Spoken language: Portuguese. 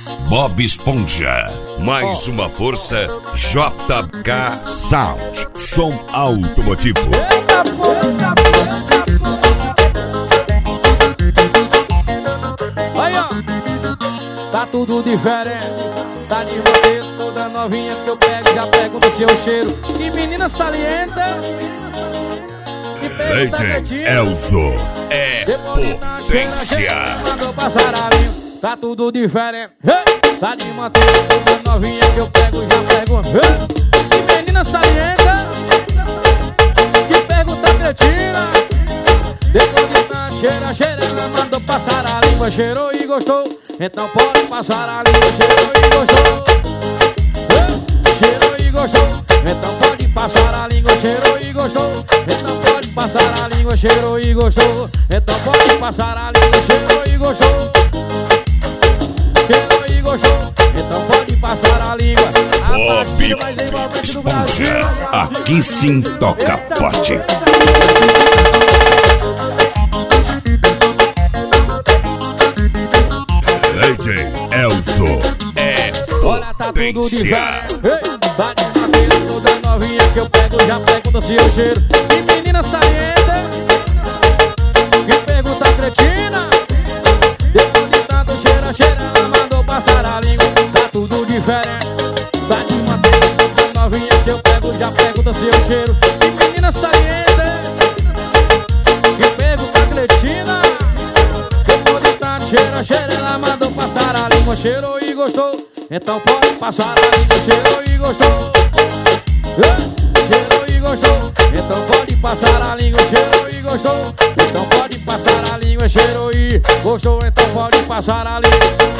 Bob Esponja. Mais uma força, JK Sound, som automotivo. Aí, ó, tá tudo diferente. Tá de modelo, toda novinha que eu pego, já pego no seu cheiro. Que menina salienta. Que Legend Elzo é potência. Mandou passar a linha. Tá tudo diferente. Tá de manteiga, toda novinha que eu pego, já pego. Que menina salienta. Que pergunta cretina. Depois de tanto cheira, ela mandou passar a língua. Cheirou e gostou, então pode passar a língua. Cheirou e gostou, cheirou e gostou, então pode passar a língua. Cheirou e gostou, então pode passar a língua. Cheirou e gostou, então pode passar a língua. Cheirou e gostou, cheirou e gostou, então pode passar a língua. Bob Esponja, aqui sim toca forte. Legend Elzo é olha, tá tudo potência. diferente. Tá de madeira, toda novinha que eu pego, já pego do seu cheiro. Que menina salienta. Que pergunta cretina. Depois de tanto cheira, ela mandou passar a língua. Tá tudo diferente. Tá de madeira, toda novinha que eu pego, já pego do seu cheiro. Que menina salienta. Que pergunta cretina. Depois de tanto cheira, ela mandou passar a língua. Cheirou e gostou, então pode passar a língua. Cheirou e gostou, cheirou e gostou, então pode passar a língua. Cheirou e gostou, então pode passar a língua. Cheirou e gostou, então pode passar a língua.